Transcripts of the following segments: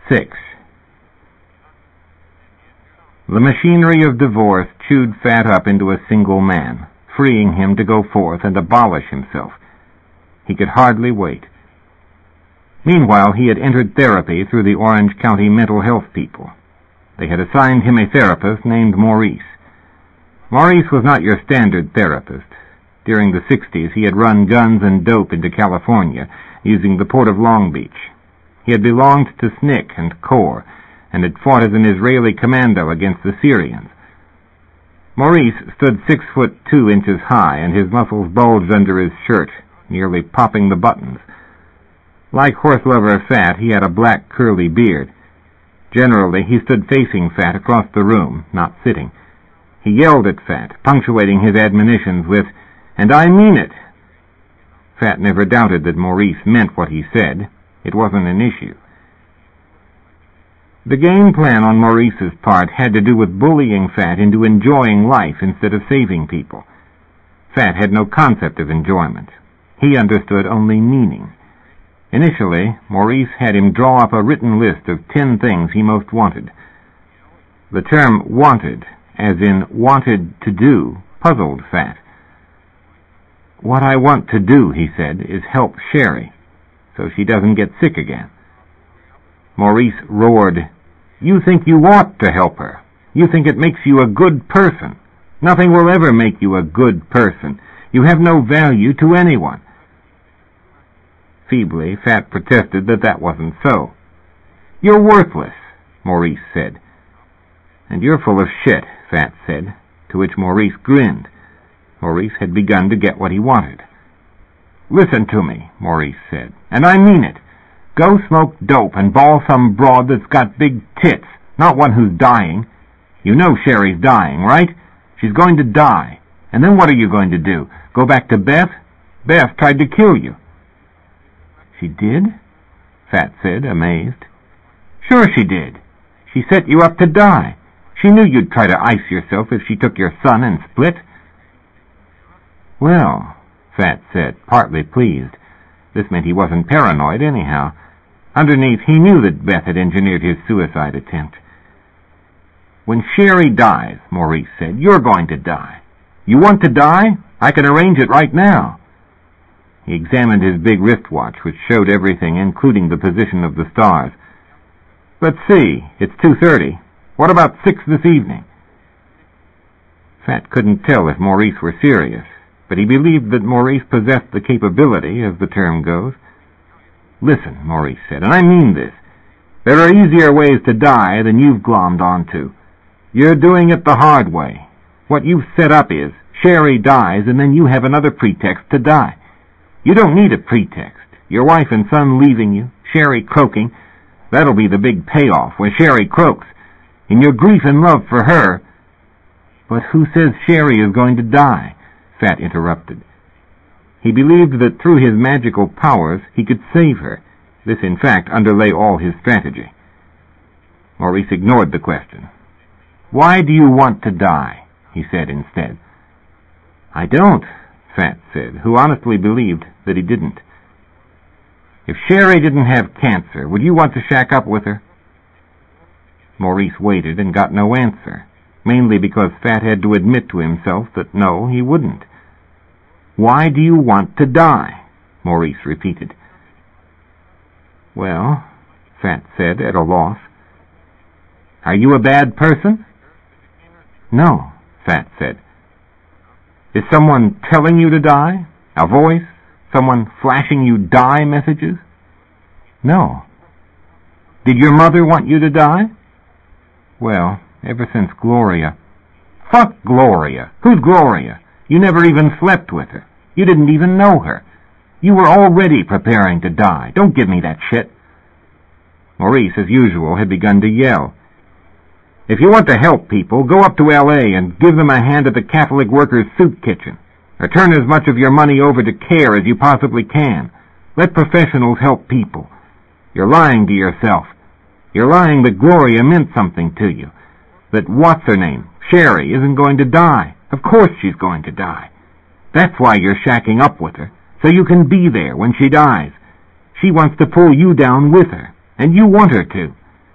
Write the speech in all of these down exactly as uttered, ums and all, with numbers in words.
Six. The machinery of divorce chewed Fat up into a single man, freeing him to go forth and abolish himself. He could hardly wait. Meanwhile, he had entered therapy through the Orange County mental health people. They had assigned him a therapist named Maurice. Maurice was not your standard therapist. During the sixties, he had run guns and dope into California, using the port of Long Beach. He had belonged to S N C C and C O R E, and had fought as an Israeli commando against the Syrians. Maurice stood six foot two inches high, and his muscles bulged under his shirt, nearly popping the buttons. Like horse-lover Fat, he had a black curly beard. Generally, he stood facing Fat across the room, not sitting. He yelled at Fat, punctuating his admonitions with, "And I mean it." Fat never doubted that Maurice meant what he said. It wasn't an issue. The game plan on Maurice's part had to do with bullying Fat into enjoying life instead of saving people. Fat had no concept of enjoyment. He understood only meaning. Initially, Maurice had him draw up a written list of ten things he most wanted. The term wanted, as in wanted to do, puzzled Fat. "What I want to do," he said, "is help Sherry, so she doesn't get sick again." Maurice roared, "You think you ought to help her. You think it makes you a good person. Nothing will ever make you a good person. You have no value to anyone." Feebly, Fat protested that that wasn't so. "You're worthless," Maurice said. "And you're full of shit," Fat said, to which Maurice grinned. Maurice had begun to get what he wanted. "Listen to me," Maurice said, "and I mean it. Go smoke dope and ball some broad that's got big tits, not one who's dying. You know Sherry's dying, right? She's going to die. And then what are you going to do? Go back to Beth? Beth tried to kill you." "She did?" Fat said, amazed. "Sure she did. She set you up to die. She knew you'd try to ice yourself if she took your son and split." "Well," Fat said, partly pleased. This meant he wasn't paranoid anyhow. Underneath, he knew that Beth had engineered his suicide attempt. "When Sherry dies," Maurice said, "you're going to die. You want to die? I can arrange it right now." He examined his big wristwatch, which showed everything, including the position of the stars. "Let's see, it's two thirty. What about six this evening?" Fat couldn't tell if Maurice were serious, but he believed that Maurice possessed the capability, as the term goes. "Listen," Maurice said, "and I mean this. There are easier ways to die than you've glommed onto. You're doing it the hard way. What you've set up is, Sherry dies, and then you have another pretext to die. You don't need a pretext. Your wife and son leaving you, Sherry croaking, that'll be the big payoff, where Sherry croaks. In your grief and love for her—" "But who says Sherry is going to die?" Fat interrupted. He believed that through his magical powers he could save her. This, in fact, underlay all his strategy. Maurice ignored the question. "Why do you want to die?" he said instead. "I don't," Fat said, who honestly believed that he didn't. "If Sherry didn't have cancer, would you want to shack up with her?" Maurice waited and got no answer, mainly because Fat had to admit to himself that no, he wouldn't. "Why do you want to die?" Maurice repeated. "Well," Fat said, at a loss. "Are you a bad person?" "No," Fat said. "Is someone telling you to die? A voice? Someone flashing you die messages?" "No." "Did your mother want you to die?" "Well, ever since Gloria." "Fuck Gloria. Who's Gloria? You never even slept with her. You didn't even know her. You were already preparing to die. Don't give me that shit." Maurice, as usual, had begun to yell. "If you want to help people, go up to L A and give them a hand at the Catholic Workers' Soup Kitchen, or turn as much of your money over to CARE as you possibly can. Let professionals help people. You're lying to yourself. You're lying that Gloria meant something to you. That what's-her-name, Sherry, isn't going to die. Of course she's going to die. That's why you're shacking up with her, so you can be there when she dies. She wants to pull you down with her, and you want her to.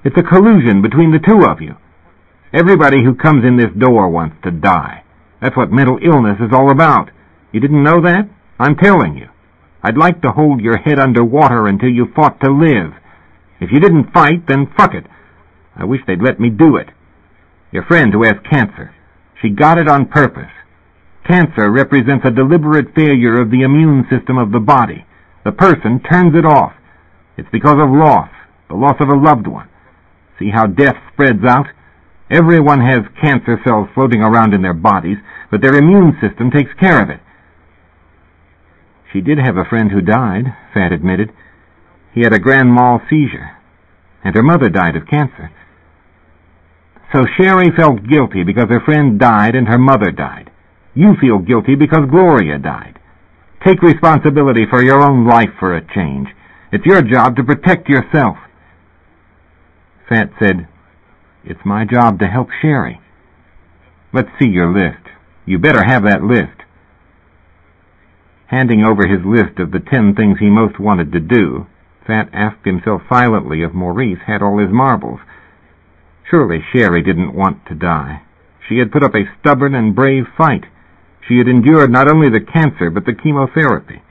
It's a collusion between the two of you. Everybody who comes in this door wants to die. That's what mental illness is all about. You didn't know that? I'm telling you. I'd like to hold your head under water until you fought to live. If you didn't fight, then fuck it. I wish they'd let me do it. Your friend who has cancer, she got it on purpose. Cancer represents a deliberate failure of the immune system of the body. The person turns it off. It's because of loss, the loss of a loved one. See how death spreads out? Everyone has cancer cells floating around in their bodies, but their immune system takes care of it. She did have a friend who died, Fat admitted. He had a grand mal seizure, and her mother died of cancer. So Sherry felt guilty because her friend died and her mother died. You feel guilty because Gloria died. Take responsibility for your own life for a change. It's your job to protect yourself. Fat said, It's my job to help Sherry. Let's see your list. You better have that list. Handing over his list of the ten things he most wanted to do, Fat asked himself silently if Maurice had all his marbles. Surely Sherry didn't want to die. She had put up a stubborn and brave fight. She had endured not only the cancer, but the chemotherapy.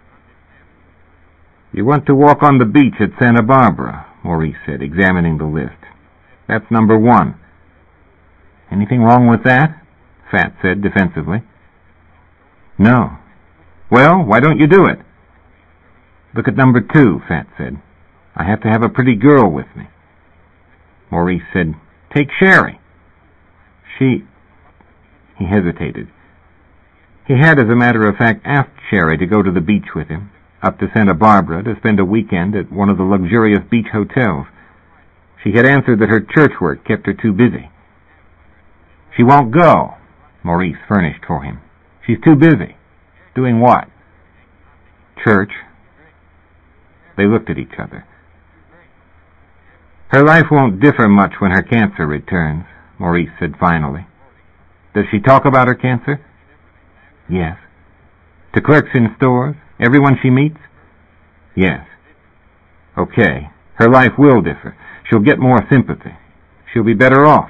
You want to walk on the beach at Santa Barbara, Maurice said, examining the list. That's number one. Anything wrong with that? Fat said defensively. No. Well, why don't you do it? Look at number two, Fat said. I have to have a pretty girl with me. Maurice said, Take Sherry. She... He hesitated. He had, as a matter of fact, asked Sherry to go to the beach with him, up to Santa Barbara to spend a weekend at one of the luxurious beach hotels. She had answered that her church work kept her too busy. She won't go, Maurice furnished for him. She's too busy. Doing what? Church. They looked at each other. Her life won't differ much when her cancer returns, Maurice said finally. Does she talk about her cancer? Yes. To clerks in stores? Everyone she meets? Yes. Okay. Her life will differ. She'll get more sympathy. She'll be better off.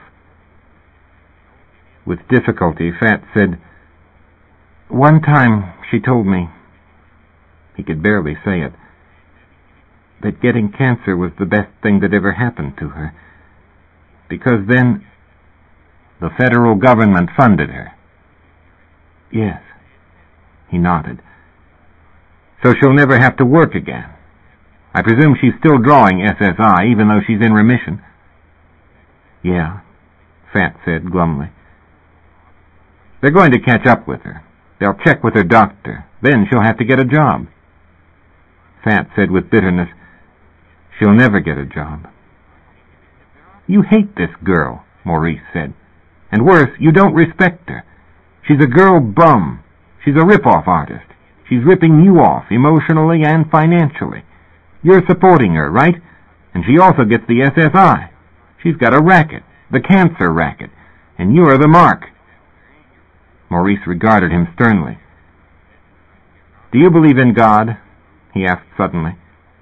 With difficulty, Fat said, One time she told me, he could barely say it, that getting cancer was the best thing that ever happened to her, because then the federal government funded her. Yes. He nodded. So she'll never have to work again. I presume she's still drawing S S I, even though she's in remission. Yeah, Fat said glumly. They're going to catch up with her. They'll check with her doctor. Then she'll have to get a job. Fat said with bitterness, She'll never get a job. You hate this girl, Maurice said. And worse, you don't respect her. She's a girl bum. She's a rip-off artist. She's ripping you off, emotionally and financially. You're supporting her, right? And she also gets the S S I. She's got a racket, the cancer racket, and you're the mark. Maurice regarded him sternly. Do you believe in God? He asked suddenly.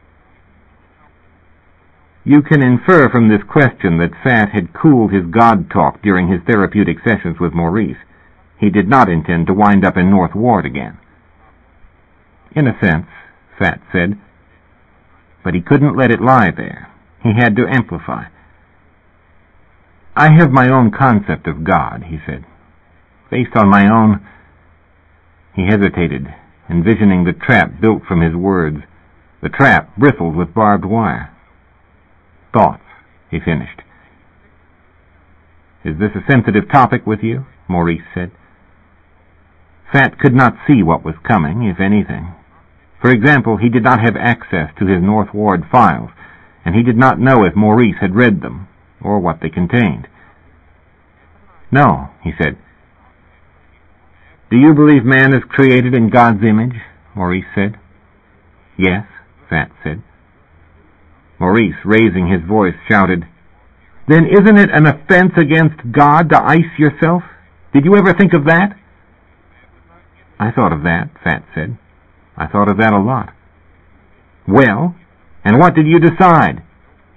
You can infer from this question that Fat had cooled his God talk during his therapeutic sessions with Maurice. He did not intend to wind up in North Ward again. In a sense, Fat said, but he couldn't let it lie there. He had to amplify. I have my own concept of God, he said. Based on my own... He hesitated, envisioning the trap built from his words. The trap bristled with barbed wire. Thoughts, he finished. Is this a sensitive topic with you? Maurice said. Fat could not see what was coming, if anything. For example, he did not have access to his North Ward files, and he did not know if Maurice had read them, or what they contained. No, he said. Do you believe man is created in God's image? Maurice said. Yes, Fat said. Maurice, raising his voice, shouted, Then isn't it an offense against God to ice yourself? Did you ever think of that? I thought of that, Fat said. I thought of that a lot. Well, and what did you decide?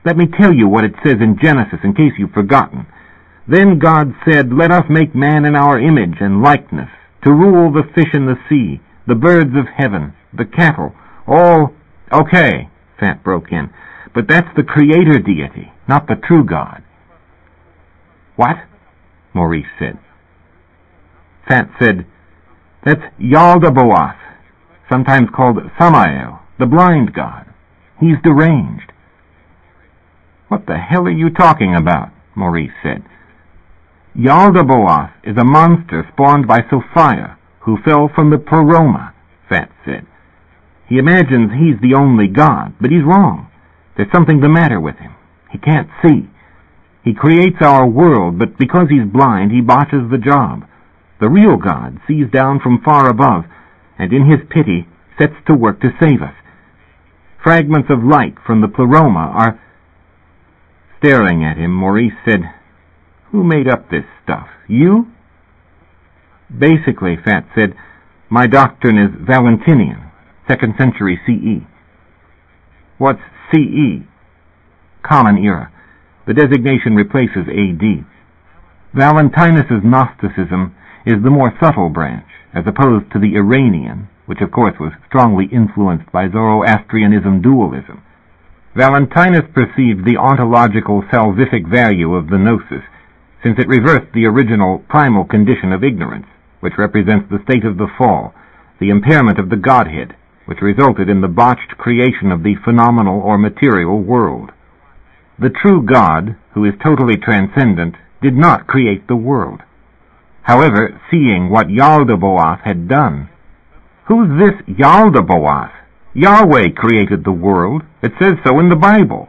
Let me tell you what it says in Genesis, in case you've forgotten. Then God said, "Let us make man in our image and likeness, to rule the fish in the sea, the birds of heaven, the cattle, all..." "Okay," Fat broke in, "but that's the creator deity, not the true God." "What?" Maurice said. Fat said, "That's Yaldabaoth, sometimes called Samael, the blind god. He's deranged." "What the hell are you talking about?" Maurice said. "Yaldabaoth is a monster spawned by Sophia, who fell from the Pleroma," Fat said. "He imagines he's the only god, but he's wrong. There's something the matter with him. He can't see. He creates our world, but because he's blind, he botches the job. The real God sees down from far above, and in his pity sets to work to save us. Fragments of light from the Pleroma are..." Staring at him, Maurice said, "Who made up this stuff? You?" "Basically," Fat said, "my doctrine is Valentinian, second century C E. "What's C E? "Common Era. The designation replaces A D. Valentinus's Gnosticism is the more subtle branch, as opposed to the Iranian, which of course was strongly influenced by Zoroastrianism dualism. Valentinus perceived the ontological salvific value of the gnosis, since it reversed the original primal condition of ignorance, which represents the state of the fall, the impairment of the Godhead, which resulted in the botched creation of the phenomenal or material world. The true God, who is totally transcendent, did not create the world. However, seeing what Yaldabaoth had done..." "Who's this Yaldabaoth? Yahweh created the world. It says so in the Bible."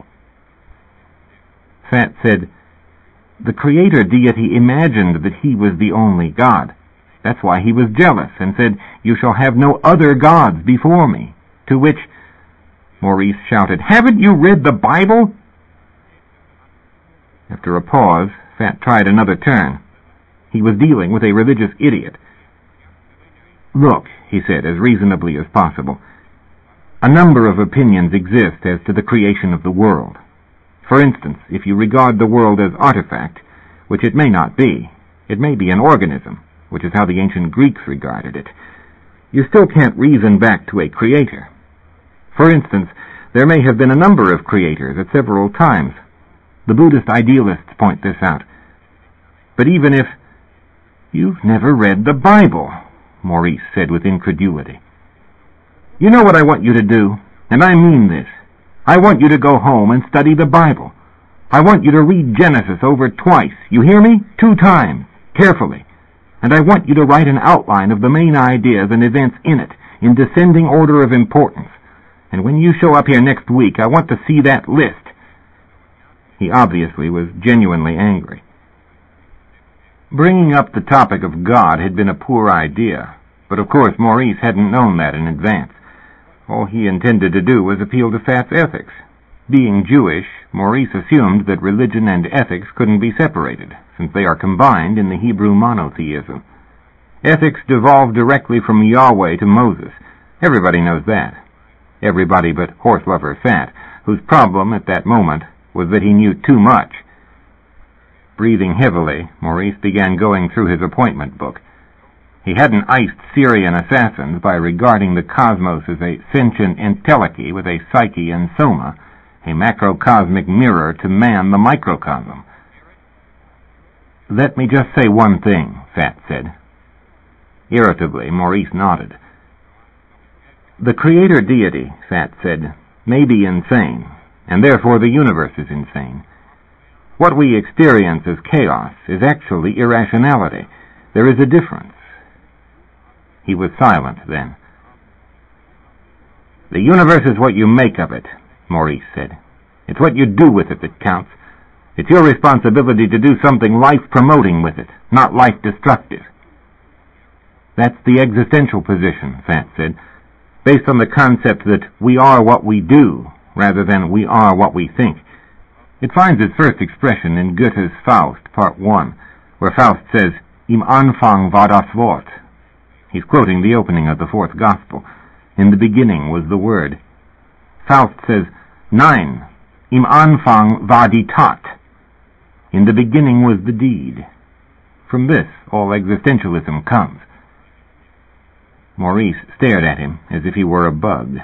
Fat said, "The creator deity imagined that he was the only God. That's why he was jealous and said, 'You shall have no other gods before me.' To which..." Maurice shouted, "Haven't you read the Bible?" After a pause, Fat tried another turn. He was dealing with a religious idiot. "Look," he said, as reasonably as possible, "a number of opinions exist as to the creation of the world. For instance, if you regard the world as artifact, which it may not be, it may be an organism, which is how the ancient Greeks regarded it, you still can't reason back to a creator. For instance, there may have been a number of creators at several times. The Buddhist idealists point this out. But even if..." "You've never read the Bible," Maurice said with incredulity. "You know what I want you to do, and I mean this. I want you to go home and study the Bible. I want you to read Genesis over twice. You hear me? Two times, carefully. And I want you to write an outline of the main ideas and events in it, in descending order of importance. And when you show up here next week, I want to see that list." He obviously was genuinely angry. Bringing up the topic of God had been a poor idea, but of course Maurice hadn't known that in advance. All he intended to do was appeal to Fat's ethics. Being Jewish, Maurice assumed that religion and ethics couldn't be separated, since they are combined in the Hebrew monotheism. Ethics devolved directly from Yahweh to Moses. Everybody knows that. Everybody but horse-lover Fat, whose problem at that moment was that he knew too much. Breathing heavily, Maurice began going through his appointment book. He hadn't iced Syrian assassins by regarding the cosmos as a sentient entelechy with a psyche and soma, a macrocosmic mirror to man the microcosm. "Let me just say one thing," Fat said. Irritably, Maurice nodded. "The creator deity," Fat said, "may be insane, and therefore the universe is insane. What we experience as chaos is actually irrationality. There is a difference." He was silent then. "The universe is what you make of it," Maurice said. "It's what you do with it that counts. It's your responsibility to do something life-promoting with it, not life-destructive." "That's the existential position," Fat said, "based on the concept that we are what we do, rather than we are what we think. It finds its first expression in Goethe's Faust, Part one, where Faust says, 'Im Anfang war das Wort.' He's quoting the opening of the fourth Gospel. In the beginning was the Word. Faust says, 'Nein, Im Anfang war die Tat. In the beginning was the deed. From this all existentialism comes. Maurice stared at him as if he were a bug.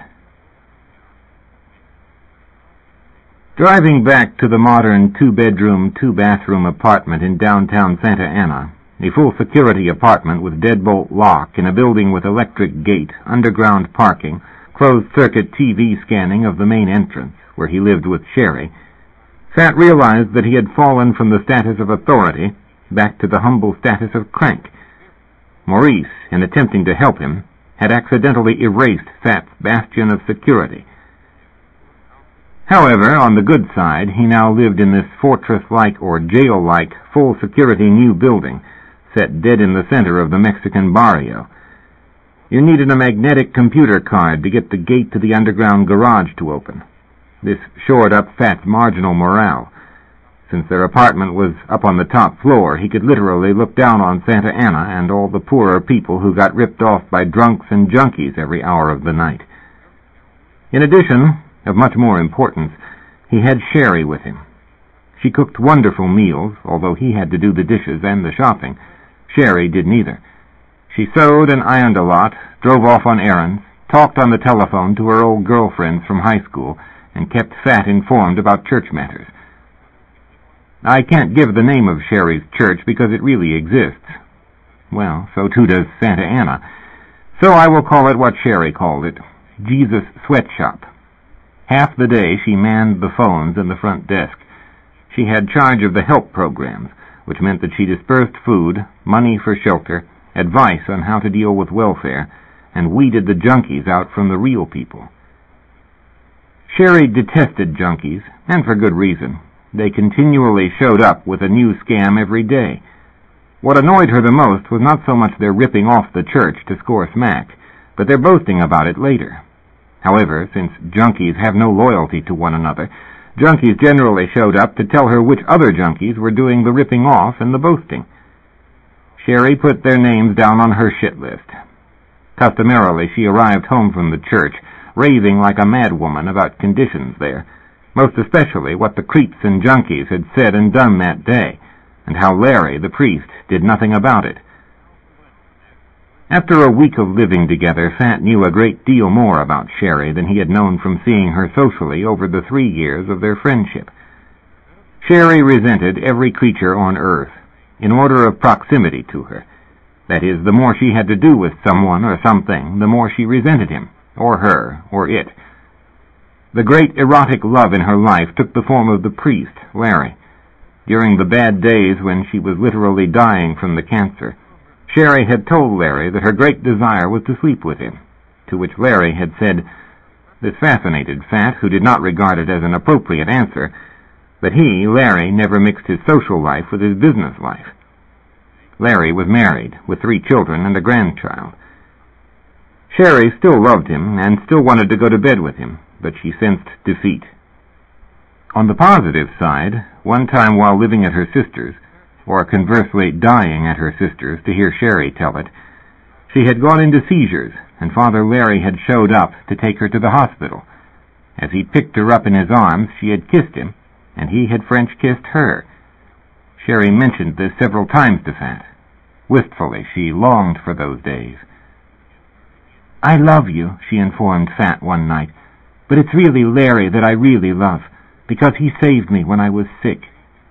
Driving back to the modern two-bedroom, two-bathroom apartment in downtown Santa Ana, a full-security apartment with deadbolt lock in a building with electric gate, underground parking, closed-circuit T V scanning of the main entrance, where he lived with Sherry, Fat realized that he had fallen from the status of authority back to the humble status of crank. Maurice, in attempting to help him, had accidentally erased Fat's bastion of security. However, on the good side, he now lived in this fortress-like or jail-like full-security new building, set dead in the center of the Mexican barrio. You needed a magnetic computer card to get the gate to the underground garage to open. This shored up Fat's marginal morale. Since their apartment was up on the top floor, he could literally look down on Santa Ana and all the poorer people who got ripped off by drunks and junkies every hour of the night. In addition, of much more importance, he had Sherry with him. She cooked wonderful meals, although he had to do the dishes and the shopping. Sherry did neither. She sewed and ironed a lot, drove off on errands, talked on the telephone to her old girlfriends from high school, and kept Fat informed about church matters. I can't give the name of Sherry's church because it really exists. Well, so too does Santa Ana. So I will call it what Sherry called it, Jesus Sweatshop. Half the day she manned the phones and the front desk. She had charge of the help programs, which meant that she dispersed food, money for shelter, advice on how to deal with welfare, and weeded the junkies out from the real people. Sherry detested junkies, and for good reason. They continually showed up with a new scam every day. What annoyed her the most was not so much their ripping off the church to score smack, but their boasting about it later. However, since junkies have no loyalty to one another, junkies generally showed up to tell her which other junkies were doing the ripping off and the boasting. Sherry put their names down on her shit list. Customarily, she arrived home from the church, raving like a madwoman about conditions there, most especially what the creeps and junkies had said and done that day, and how Larry, the priest, did nothing about it. After a week of living together, Fat knew a great deal more about Sherry than he had known from seeing her socially over the three years of their friendship. Sherry resented every creature on earth, in order of proximity to her. That is, the more she had to do with someone or something, the more she resented him, or her, or it. The great erotic love in her life took the form of the priest, Larry. During the bad days when she was literally dying from the cancer, Sherry had told Larry that her great desire was to sleep with him, to which Larry had said, this fascinated Fat, who did not regard it as an appropriate answer, that he, Larry, never mixed his social life with his business life. Larry was married, with three children and a grandchild. Sherry still loved him and still wanted to go to bed with him, but she sensed defeat. On the positive side, one time while living at her sister's, or conversely dying at her sister's to hear Sherry tell it, she had gone into seizures, and Father Larry had showed up to take her to the hospital. As he picked her up in his arms, she had kissed him, and he had French-kissed her. Sherry mentioned this several times to Fat. Wistfully, she longed for those days. I love you, she informed Fat one night, but it's really Larry that I really love, because he saved me when I was sick.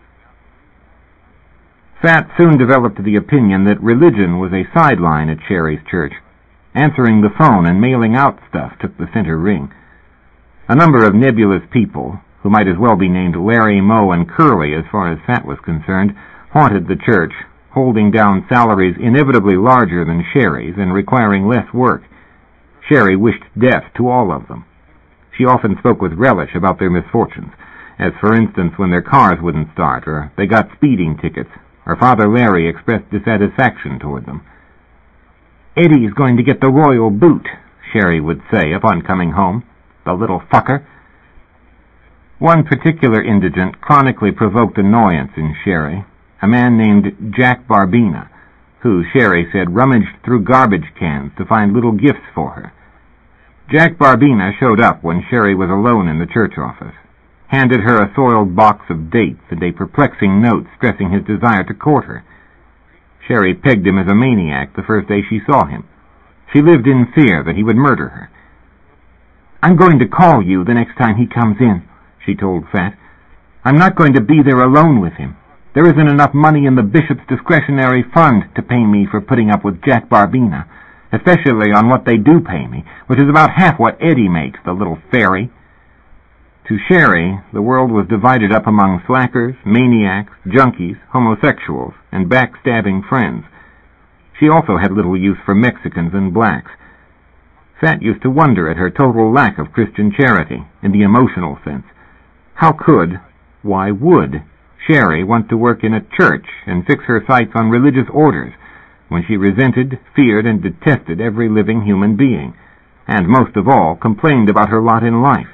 Fat soon developed the opinion that religion was a sideline at Sherry's church. Answering the phone and mailing out stuff took the center ring. A number of nebulous people, who might as well be named Larry, Moe, and Curly as far as Fat was concerned, haunted the church, holding down salaries inevitably larger than Sherry's and requiring less work. Sherry wished death to all of them. She often spoke with relish about their misfortunes, as for instance when their cars wouldn't start, or they got speeding tickets, or Father Larry expressed dissatisfaction toward them. Eddie's going to get the royal boot, Sherry would say upon coming home. The little fucker. One particular indigent chronically provoked annoyance in Sherry, a man named Jack Barbina, who, Sherry said, rummaged through garbage cans to find little gifts for her. Jack Barbina showed up when Sherry was alone in the church office. handed her a soiled box of dates and a perplexing note stressing his desire to court her. Sherry pegged him as a maniac the first day she saw him. She lived in fear that he would murder her. "I'm going to call you the next time he comes in," she told Fat. "I'm not going to be there alone with him. There isn't enough money in the bishop's discretionary fund to pay me for putting up with Jack Barbina, especially on what they do pay me, which is about half what Eddie makes, the little fairy." To Sherry, the world was divided up among slackers, maniacs, junkies, homosexuals, and backstabbing friends. She also had little use for Mexicans and blacks. Fat used to wonder at her total lack of Christian charity, in the emotional sense. How could, why would, Sherry want to work in a church and fix her sights on religious orders when she resented, feared, and detested every living human being, and, most of all, complained about her lot in life?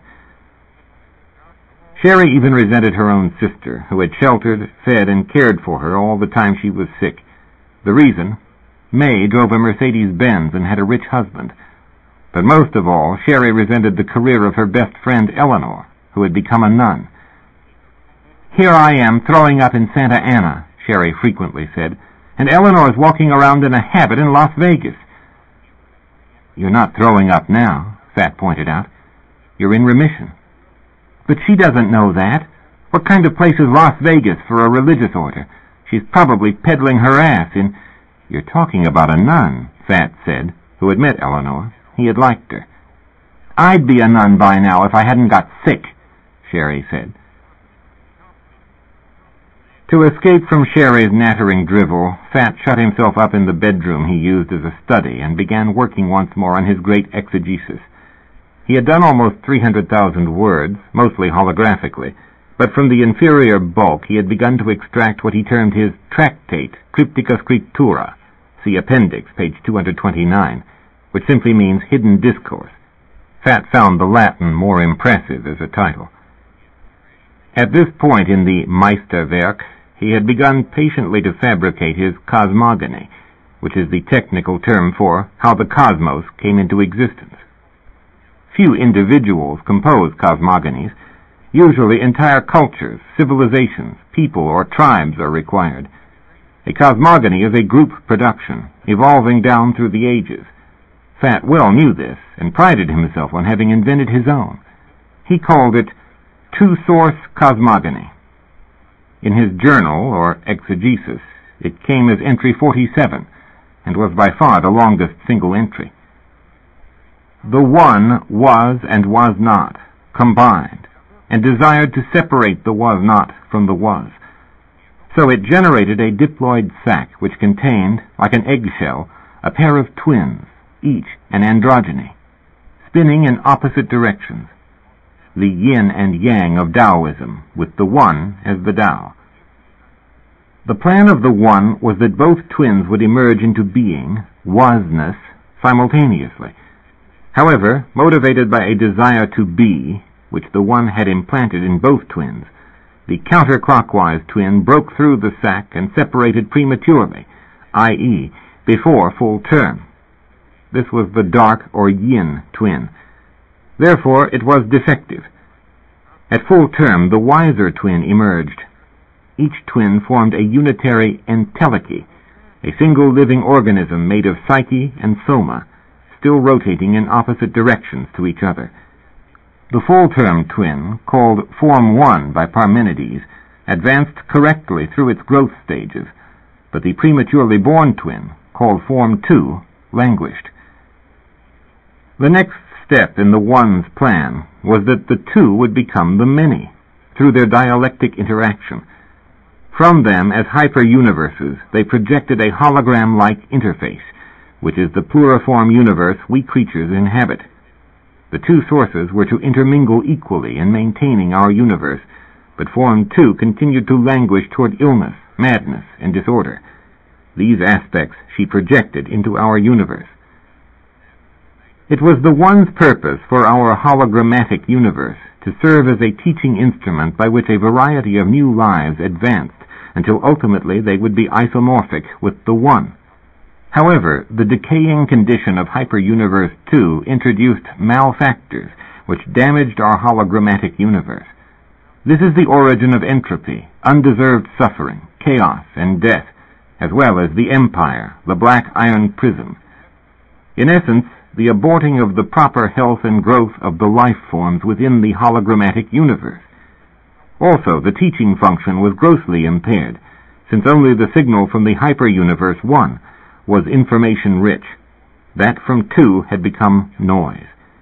Sherry even resented her own sister, who had sheltered, fed, and cared for her all the time she was sick. The reason? May drove a Mercedes-Benz and had a rich husband. But most of all, Sherry resented the career of her best friend Eleanor, who had become a nun. "Here I am throwing up in Santa Ana," Sherry frequently said, "and Eleanor's walking around in a habit in Las Vegas." "You're not throwing up now," Fat pointed out. "You're in remission." "But she doesn't know that. What kind of place is Las Vegas for a religious order? She's probably peddling her ass in—" "You're talking about a nun," Fat said, who had met Eleanor. He had liked her. "I'd be a nun by now if I hadn't got sick," Sherry said. To escape from Sherry's nattering drivel, Fat shut himself up in the bedroom he used as a study and began working once more on his great exegesis. He had done almost three hundred thousand words, mostly holographically, but from the inferior bulk he had begun to extract what he termed his tractate, Cryptica Scriptura, see Appendix, page two hundred twenty-nine, which simply means hidden discourse. Fat found the Latin more impressive as a title. At this point in the Meisterwerk, he had begun patiently to fabricate his cosmogony, which is the technical term for how the cosmos came into existence. Few individuals compose cosmogonies. Usually entire cultures, civilizations, people, or tribes are required. A cosmogony is a group production, evolving down through the ages. Fat well knew this, and prided himself on having invented his own. He called it two-source cosmogony. In his journal, or exegesis, it came as entry forty-seven, and was by far the longest single entry. The one was and was not, combined, and desired to separate the was not from the was. So it generated a diploid sac which contained, like an eggshell, a pair of twins, each an androgyny, spinning in opposite directions, the yin and yang of Taoism, with the one as the Tao. The plan of the one was that both twins would emerge into being, wasness, simultaneously. However, motivated by a desire to be, which the one had implanted in both twins, the counterclockwise twin broke through the sac and separated prematurely, that is, before full term. This was the dark or yin twin. Therefore, it was defective. At full term, the wiser twin emerged. Each twin formed a unitary entelechy, a single living organism made of psyche and soma, still rotating in opposite directions to each other. The full-term twin, called Form one by Parmenides, advanced correctly through its growth stages, but the prematurely born twin, called Form two, languished. The next step in the one's plan was that the two would become the many, through their dialectic interaction. From them, as hyper-universes, they projected a hologram-like interface, which is the pluriform universe we creatures inhabit. The two sources were to intermingle equally in maintaining our universe, but Form two continued to languish toward illness, madness, and disorder. These aspects she projected into our universe. It was the one's purpose for our hologrammatic universe to serve as a teaching instrument by which a variety of new lives advanced until ultimately they would be isomorphic with the one. However, the decaying condition of Hyperuniverse two introduced malfactors which damaged our hologrammatic universe. This is the origin of entropy, undeserved suffering, chaos, and death, as well as the empire, the black iron prism. In essence, the aborting of the proper health and growth of the life forms within the hologrammatic universe. Also, the teaching function was grossly impaired, since only the signal from the hyperuniverse one was information-rich. That from two had become noise.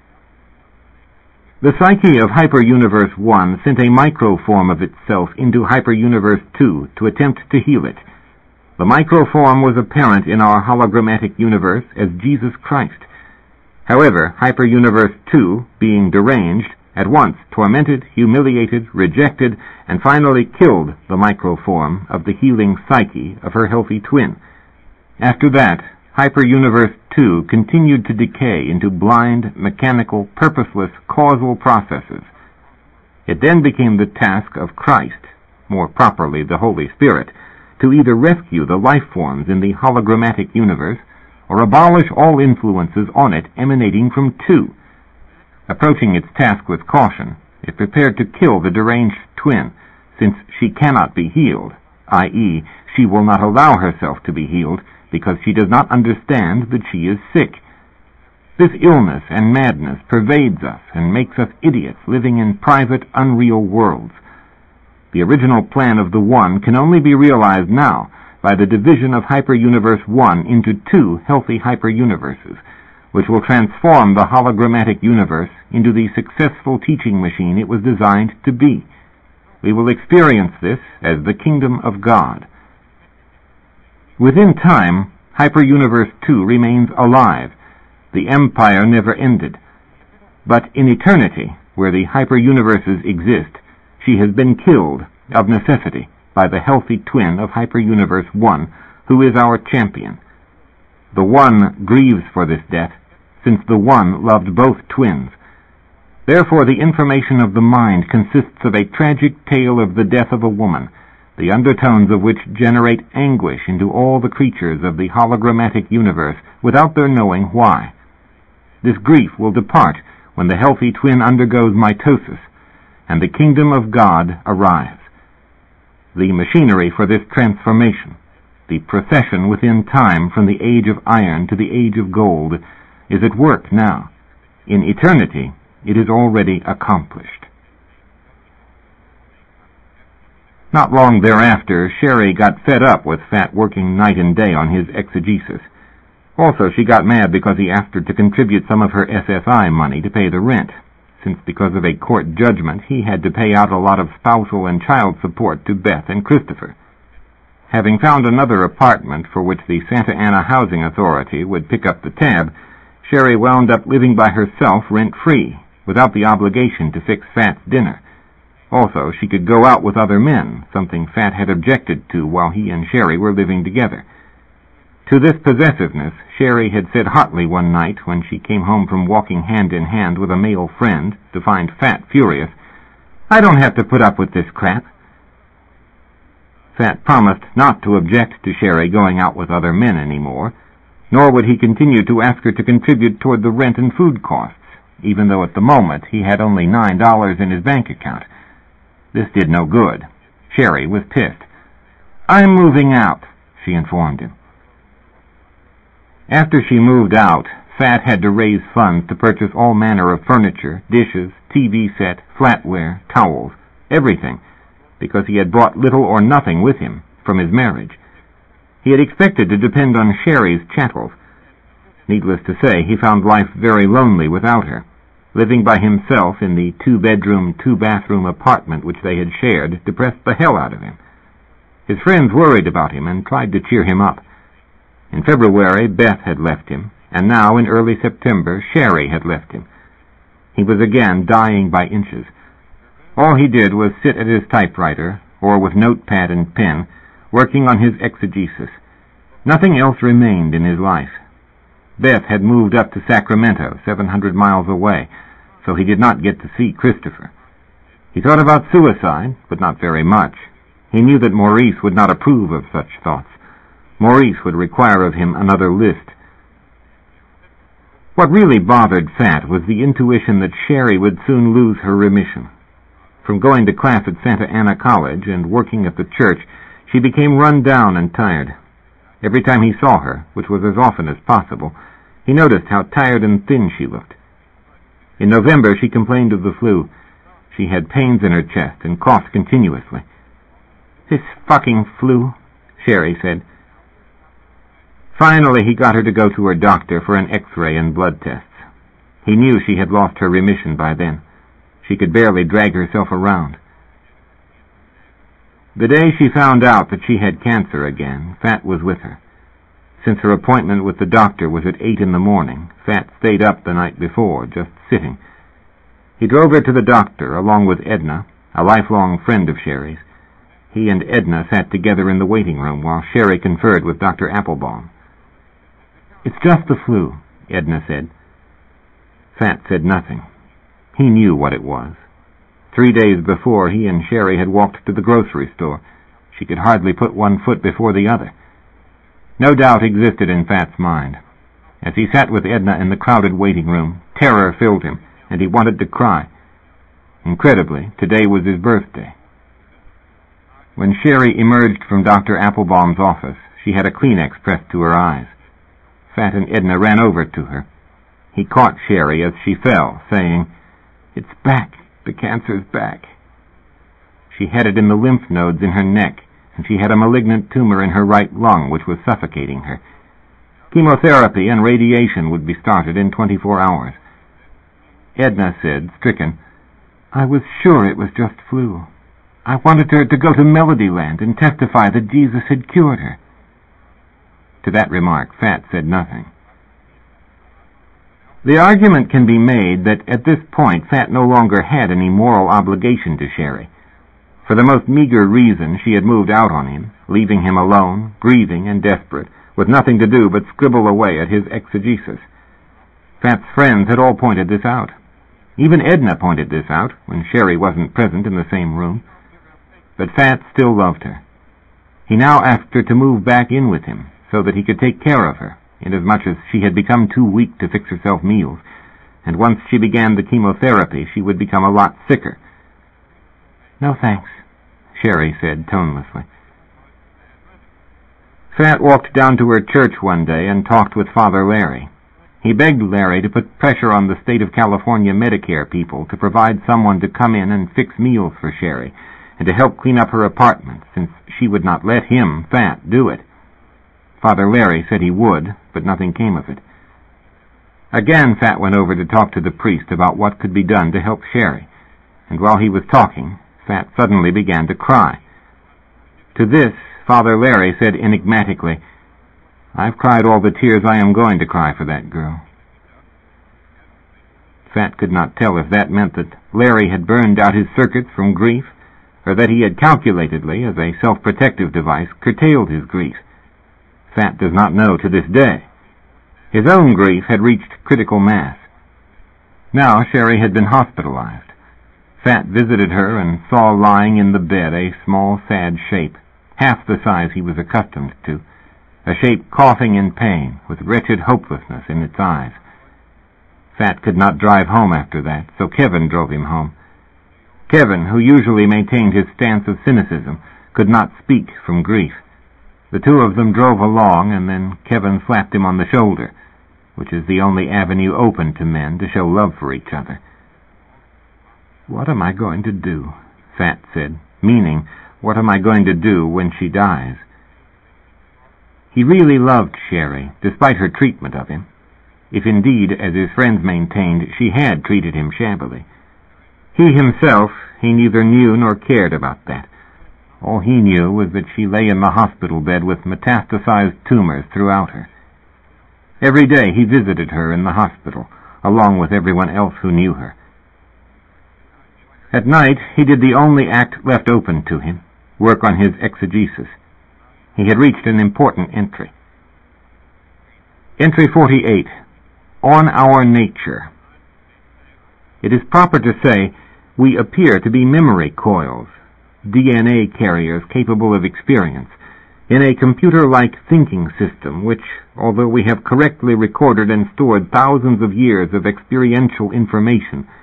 The psyche of hyperuniverse one sent a microform of itself into hyperuniverse two to attempt to heal it. The microform was apparent in our hologrammatic universe as Jesus Christ. However, hyperuniverse two, being deranged, at once tormented, humiliated, rejected, and finally killed the microform of the healing psyche of her healthy twin. After that, hyperuniverse two continued to decay into blind, mechanical, purposeless, causal processes. It then became the task of Christ, more properly the Holy Spirit, to either rescue the life forms in the hologrammatic universe or abolish all influences on it emanating from two. Approaching its task with caution, it prepared to kill the deranged twin, since she cannot be healed, that is, she will not allow herself to be healed because she does not understand that she is sick. This illness and madness pervades us and makes us idiots living in private, unreal worlds. The original plan of the One can only be realized now by the division of Hyperuniverse one into two healthy hyperuniverses, which will transform the hologrammatic universe into the successful teaching machine it was designed to be. We will experience this as the kingdom of God. Within time, Hyperuniverse two remains alive. The empire never ended. But in eternity, where the hyperuniverses exist, she has been killed, of necessity, by the healthy twin of Hyperuniverse one, who is our champion. The One grieves for this death, since the One loved both twins. Therefore the information of the mind consists of a tragic tale of the death of a woman, the undertones of which generate anguish into all the creatures of the hologrammatic universe without their knowing why. This grief will depart when the healthy twin undergoes mitosis, and the kingdom of God arrives. The machinery for this transformation, the procession within time from the age of iron to the age of gold, is at work now. In eternity, it is already accomplished. Not long thereafter, Sherry got fed up with Fat working night and day on his exegesis. Also, she got mad because he asked her to contribute some of her S S I money to pay the rent, since because of a court judgment he had to pay out a lot of spousal and child support to Beth and Christopher. Having found another apartment for which the Santa Ana Housing Authority would pick up the tab, Sherry wound up living by herself rent-free, without the obligation to fix Fat's dinner. Also, she could go out with other men, something Fat had objected to while he and Sherry were living together. To this possessiveness, Sherry had said hotly one night when she came home from walking hand-in-hand with a male friend to find Fat furious, "I don't have to put up with this crap." Fat promised not to object to Sherry going out with other men anymore, nor would he continue to ask her to contribute toward the rent and food costs, even though at the moment he had only nine dollars in his bank account. This did no good. Sherry was pissed. "I'm moving out," she informed him. After she moved out, Fat had to raise funds to purchase all manner of furniture, dishes, T V set, flatware, towels, everything, because he had brought little or nothing with him from his marriage. He had expected to depend on Sherry's chattels. Needless to say, he found life very lonely without her. Living by himself in the two-bedroom, two-bathroom apartment which they had shared depressed the hell out of him. His friends worried about him and tried to cheer him up. In February, Beth had left him, and now in early September, Sherry had left him. He was again dying by inches. All he did was sit at his typewriter, or with notepad and pen, working on his exegesis. Nothing else remained in his life. Beth had moved up to Sacramento, seven hundred miles away, so he did not get to see Christopher. He thought about suicide, but not very much. He knew that Maurice would not approve of such thoughts. Maurice would require of him another list. What really bothered Fat was the intuition that Sherry would soon lose her remission. From going to class at Santa Ana College and working at the church, she became run down and tired. Every time he saw her, which was as often as possible, he noticed how tired and thin she looked. In November, she complained of the flu. She had pains in her chest and coughed continuously. "This fucking flu," Sherry said. Finally, he got her to go to her doctor for an x-ray and blood tests. He knew she had lost her remission by then. She could barely drag herself around. The day she found out that she had cancer again, Fat was with her. Since her appointment with the doctor was at eight in the morning, Fat stayed up the night before, just sitting. He drove her to the doctor, along with Edna, a lifelong friend of Sherry's. He and Edna sat together in the waiting room while Sherry conferred with Doctor Applebaum. "It's just the flu," Edna said. Fat said nothing. He knew what it was. Three days before, he and Sherry had walked to the grocery store. She could hardly put one foot before the other. No doubt existed in Fat's mind. As he sat with Edna in the crowded waiting room, terror filled him, and he wanted to cry. Incredibly, today was his birthday. When Sherry emerged from Doctor Applebaum's office, she had a Kleenex pressed to her eyes. Fat and Edna ran over to her. He caught Sherry as she fell, saying, "It's back. The cancer's back." She had it in the lymph nodes in her neck, and she had a malignant tumor in her right lung which was suffocating her. Chemotherapy and radiation would be started in twenty-four hours. Edna said, stricken, "I was sure it was just flu. I wanted her to go to Melodyland and testify that Jesus had cured her." To that remark, Fat said nothing. The argument can be made that at this point Fat no longer had any moral obligation to Sherry. For the most meager reason, she had moved out on him, leaving him alone, grieving and desperate, with nothing to do but scribble away at his exegesis. Fat's friends had all pointed this out. Even Edna pointed this out when Sherry wasn't present in the same room. But Fat still loved her. He now asked her to move back in with him so that he could take care of her, inasmuch as she had become too weak to fix herself meals, and once she began the chemotherapy she would become a lot sicker. "No thanks," Sherry said tonelessly. Fat walked down to her church one day and talked with Father Larry. He begged Larry to put pressure on the state of California Medicare people to provide someone to come in and fix meals for Sherry, and to help clean up her apartment, since she would not let him, Fat, do it. Father Larry said he would, but nothing came of it. Again Fat went over to talk to the priest about what could be done to help Sherry, and while he was talking, Fat suddenly began to cry. To this, Father Larry said enigmatically, "I've cried all the tears I am going to cry for that girl." Fat could not tell if that meant that Larry had burned out his circuits from grief, or that he had calculatedly, as a self-protective device, curtailed his grief. Fat does not know to this day. His own grief had reached critical mass. Now Sherry had been hospitalized. Fat visited her and saw lying in the bed a small, sad shape, half the size he was accustomed to, a shape coughing in pain, with wretched hopelessness in its eyes. Fat could not drive home after that, so Kevin drove him home. Kevin, who usually maintained his stance of cynicism, could not speak from grief. The two of them drove along, and then Kevin slapped him on the shoulder, which is the only avenue open to men to show love for each other. "What am I going to do?" Fat said, meaning, what am I going to do when she dies? He really loved Sherry, despite her treatment of him, if indeed, as his friends maintained, she had treated him shabbily. He himself, he neither knew nor cared about that. All he knew was that she lay in the hospital bed with metastasized tumors throughout her. Every day he visited her in the hospital, along with everyone else who knew her. At night he did the only act left open to him, work on his exegesis. He had reached an important entry. Entry forty-eight. On our nature. It is proper to say, we appear to be memory coils, D N A carriers capable of experience, in a computer-like thinking system which, although we have correctly recorded and stored thousands of years of experiential information,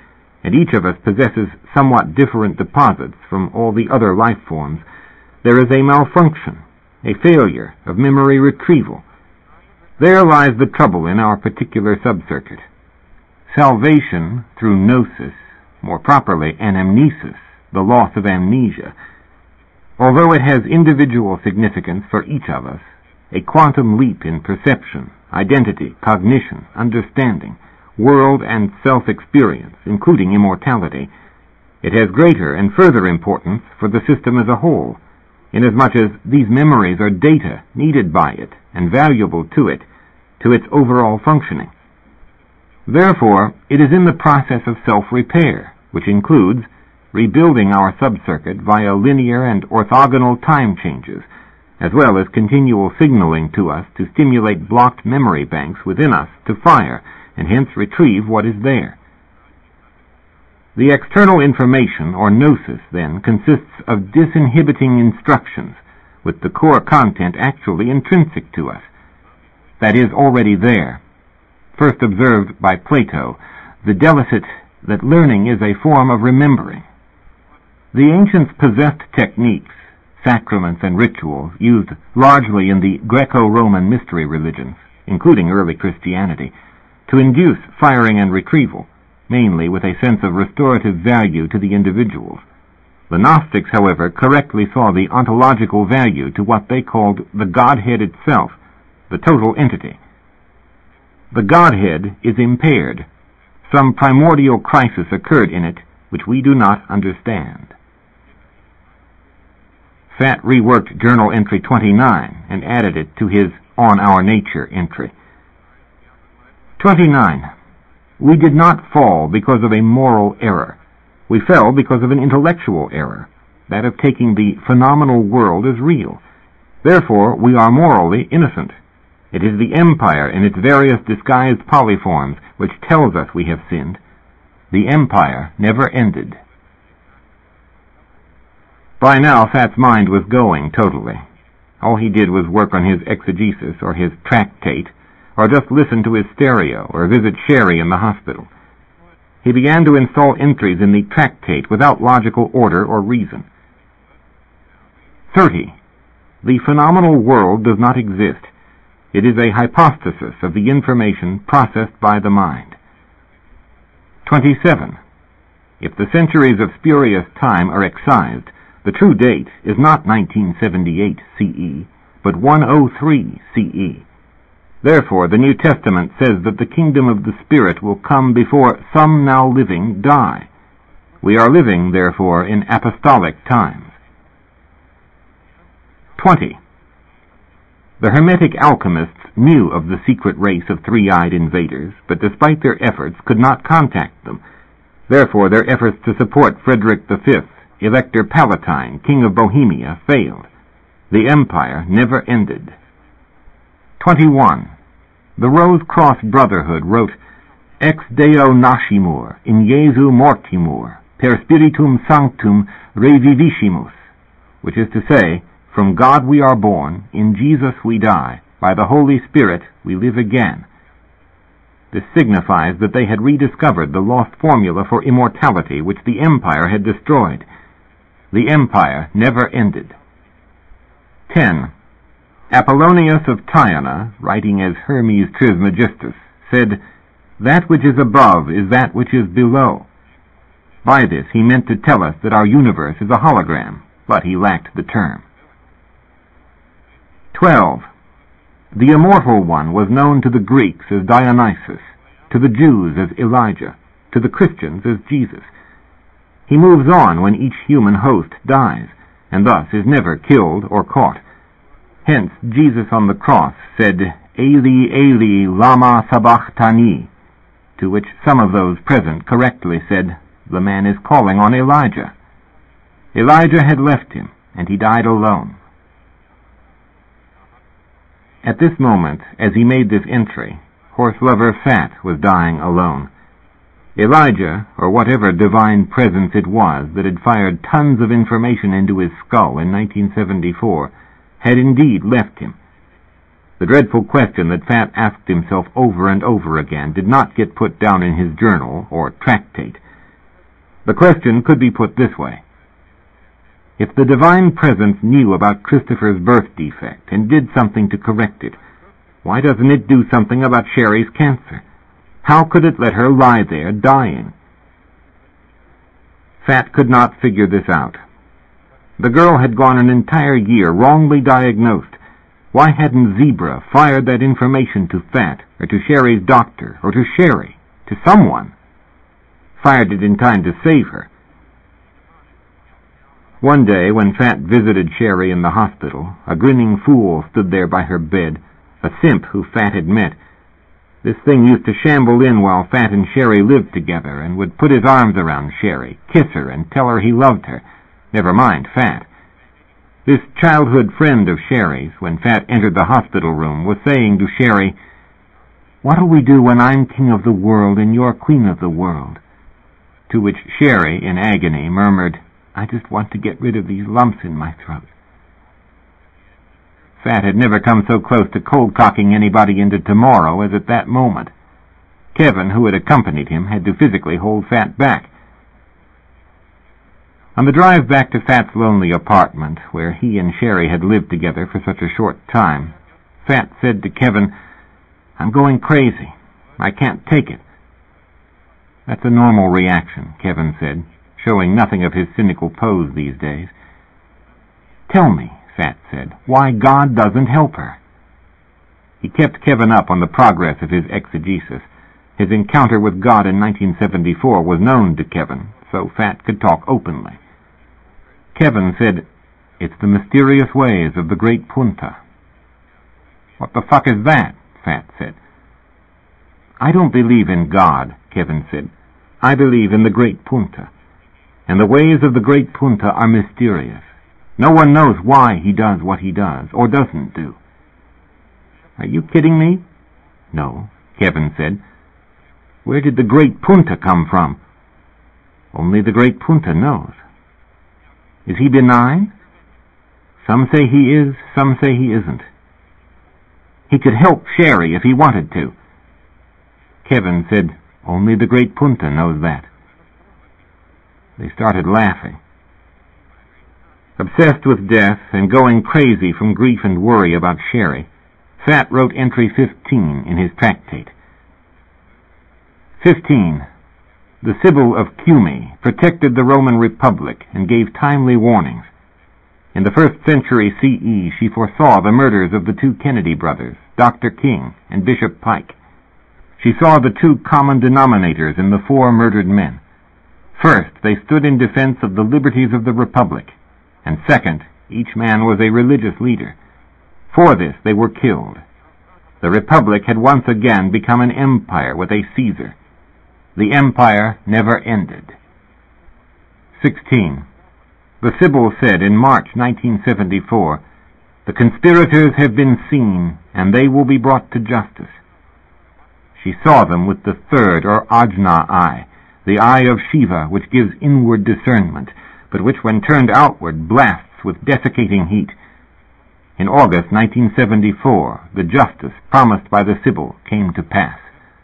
and each of us possesses somewhat different deposits from all the other life forms, there is a malfunction, a failure of memory retrieval. There lies the trouble in our particular subcircuit. Salvation through gnosis, more properly anamnesis, the loss of amnesia, although it has individual significance for each of us, a quantum leap in perception, identity, cognition, understanding, world and self-experience, including immortality, it has greater and further importance for the system as a whole, inasmuch as these memories are data needed by it and valuable to it, to its overall functioning. Therefore, it is in the process of self-repair, which includes rebuilding our subcircuit via linear and orthogonal time changes, as well as continual signaling to us to stimulate blocked memory banks within us to fire, and hence retrieve what is there. The external information, or gnosis, then, consists of disinhibiting instructions, with the core content actually intrinsic to us, that is, already there. First observed by Plato, videlicet, that learning is a form of remembering. The ancients possessed techniques, sacraments, and rituals used largely in the Greco-Roman mystery religions, including early Christianity, to induce firing and retrieval, mainly with a sense of restorative value to the individuals. The Gnostics, however, correctly saw the ontological value to what they called the Godhead itself, the total entity. The Godhead is impaired. Some primordial crisis occurred in it which we do not understand. Fat reworked journal entry twenty-nine and added it to his On Our Nature entry. twenty-nine. We did not fall because of a moral error. We fell because of an intellectual error, that of taking the phenomenal world as real. Therefore, we are morally innocent. It is the empire in its various disguised polyforms which tells us we have sinned. The empire never ended. By now, Fat's mind was going totally. All he did was work on his exegesis or his tractate, or just listen to his stereo, or visit Sherry in the hospital. He began to install entries in the tractate without logical order or reason. thirty. The phenomenal world does not exist. It is a hypostasis of the information processed by the mind. twenty-seven. If the centuries of spurious time are excised, the true date is not nineteen seventy-eight C E, but one oh three C E. Therefore, the New Testament says that the kingdom of the Spirit will come before some now living die. We are living, therefore, in apostolic times. twenty. The Hermetic alchemists knew of the secret race of three-eyed invaders, but despite their efforts could not contact them. Therefore, their efforts to support Frederick the Fifth, Elector Palatine, King of Bohemia, failed. The empire never ended. twenty-one. The Rose Cross Brotherhood wrote, Ex Deo nascimur, in Jesu mortimur, per Spiritum Sanctum reviviscimus, which is to say, from God we are born, in Jesus we die, by the Holy Spirit we live again. This signifies that they had rediscovered the lost formula for immortality which the empire had destroyed. The empire never ended. ten. Apollonius of Tyana, writing as Hermes Trismegistus, said, That which is above is that which is below. By this he meant to tell us that our universe is a hologram, but he lacked the term. twelve. The Immortal One was known to the Greeks as Dionysus, to the Jews as Elijah, to the Christians as Jesus. He moves on when each human host dies, and thus is never killed or caught. Hence, Jesus on the cross said, Eli, Eli, lama sabachthani, to which some of those present correctly said, the man is calling on Elijah. Elijah had left him, and he died alone. At this moment, as he made this entry, horse-lover Fat was dying alone. Elijah, or whatever divine presence it was that had fired tons of information into his skull in nineteen seventy-four, had indeed left him. The dreadful question that Fat asked himself over and over again did not get put down in his journal or tractate. The question could be put this way. If the divine presence knew about Christopher's birth defect and did something to correct it, why doesn't it do something about Sherry's cancer? How could it let her lie there dying? Fat could not figure this out. The girl had gone an entire year wrongly diagnosed. Why hadn't Zebra fired that information to Fat, or to Sherry's doctor, or to Sherry, to someone? Fired it in time to save her. One day, when Fat visited Sherry in the hospital, a grinning fool stood there by her bed, a simp who Fat had met. This thing used to shamble in while Fat and Sherry lived together, and would put his arms around Sherry, kiss her, and tell her he loved her. Never mind Fat. This childhood friend of Sherry's, when Fat entered the hospital room, was saying to Sherry, "What'll we do when I'm king of the world and you're queen of the world?" To which Sherry, in agony, murmured, "I just want to get rid of these lumps in my throat." Fat had never come so close to cold-cocking anybody into tomorrow as at that moment. Kevin, who had accompanied him, had to physically hold Fat back. On the drive back to Fat's lonely apartment, where he and Sherry had lived together for such a short time, Fat said to Kevin, "I'm going crazy. I can't take it." "That's a normal reaction," Kevin said, showing nothing of his cynical pose these days. "Tell me," Fat said, "why God doesn't help her." He kept Kevin up on the progress of his exegesis. His encounter with God in nineteen seventy-four was known to Kevin, so Fat could talk openly. Kevin said, "It's the mysterious ways of the great Punta." "What the fuck is that?" Fat said. "I don't believe in God," Kevin said. "I believe in the great Punta. And the ways of the great Punta are mysterious. No one knows why he does what he does, or doesn't do." "Are you kidding me?" "No," Kevin said. "Where did the great Punta come from?" "Only the great Punta knows." "Is he benign?" "Some say he is, some say he isn't." "He could help Sherry if he wanted to." Kevin said, "Only the great Punta knows that." They started laughing. Obsessed with death and going crazy from grief and worry about Sherry, Fat wrote entry fifteen in his tractate. fifteen. The Sibyl of Cumae protected the Roman Republic and gave timely warnings. In the first century C E, she foresaw the murders of the two Kennedy brothers, Doctor King and Bishop Pike. She saw the two common denominators in the four murdered men. First, they stood in defense of the liberties of the Republic, and second, each man was a religious leader. For this, they were killed. The Republic had once again become an empire with a Caesar. The empire never ended. sixteen. The Sibyl said in March nineteen seventy-four, "The conspirators have been seen, and they will be brought to justice." She saw them with the third or Ajna eye, the eye of Shiva, which gives inward discernment, but which when turned outward blasts with desiccating heat. In August nineteen seventy-four, the justice promised by the Sibyl came to pass.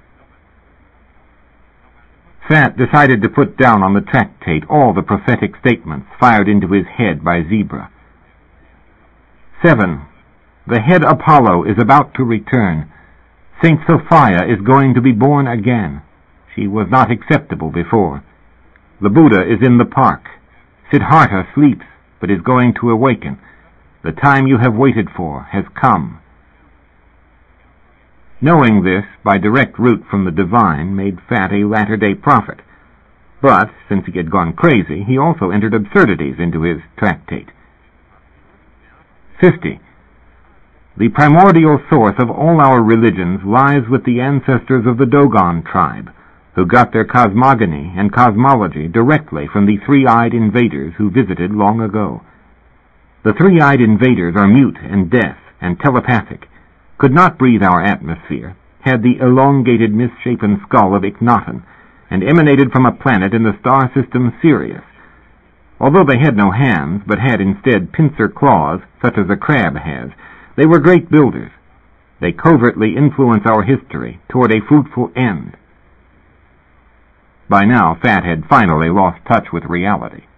Fat decided to put down on the tractate all the prophetic statements fired into his head by Zebra. seven. The head Apollo is about to return. Saint Sophia is going to be born again. She was not acceptable before. The Buddha is in the park. Siddhartha sleeps, but is going to awaken. The time you have waited for has come. Knowing this by direct route from the divine made Fat a latter-day prophet. But, since he had gone crazy, he also entered absurdities into his tractate. fifty. The primordial source of all our religions lies with the ancestors of the Dogon tribe, who got their cosmogony and cosmology directly from the three-eyed invaders who visited long ago. The three-eyed invaders are mute and deaf and telepathic, could not breathe our atmosphere, had the elongated misshapen skull of Akhenaten, and emanated from a planet in the star system Sirius. Although they had no hands, but had instead pincer claws, such as a crab has, they were great builders. They covertly influence our history toward a fruitful end. By now, Fat had finally lost touch with reality.